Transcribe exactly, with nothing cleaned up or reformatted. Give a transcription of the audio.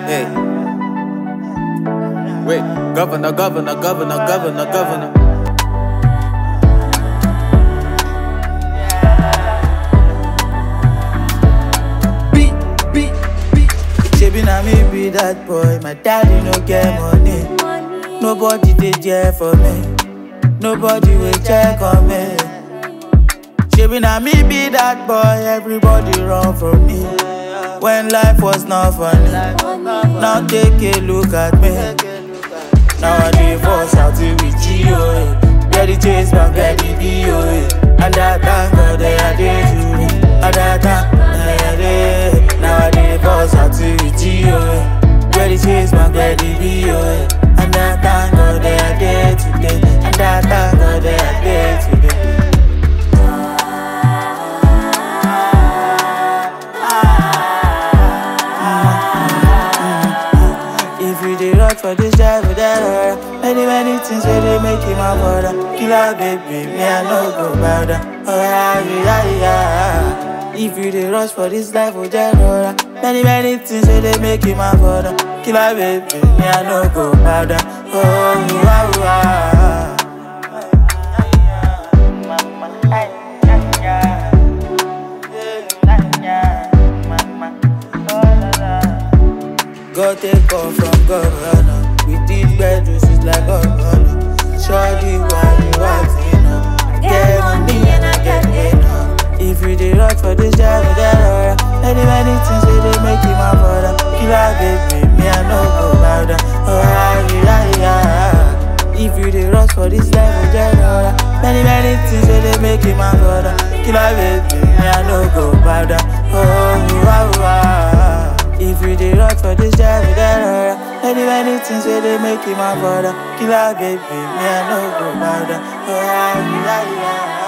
Hey. Wait, governor, governor, governor, governor, governor. Beat, beat, beat. Shebi na me be that boy. My daddy no get money. Nobody dey there for me. Nobody will check on me. Shebi na me be that boy. Everybody run from me. When life was not funny. Now take a look at me. Now I divorce out with G O A. Get the chase back, get the D O A. And that thank God they are there to me. And that thank God they are there. Now I divorce out with G O A. Get the chase back, get the D O A. And that thank God they are there today. And that thank God they are there today. If you dey rock for this life without her, many many things where they make him a brother. Killer baby, me I no go bow down. Oh yeah, yeah, yeah. If you dey rush for this life without her, many many things where they make him a brother. Killer baby, me I no go bow down. Oh wow, wow. God take off from governor. We did bad juices like governor. Shorty, why you acting up? I get money and I get enough. If you dey rock for this job without her, many many things where they make you my brother. Killer baby, me I no go bow down. Oh yeah, yeah, yeah. If you dey rush for this life without her, many many things where they make you my brother. Killer baby, me I no go bow down. Oh wow, wow. If you dey rock for this job without her, many many things where they make you my brother. Killer baby, me I no go bow down. Oh yeah, yeah, yeah.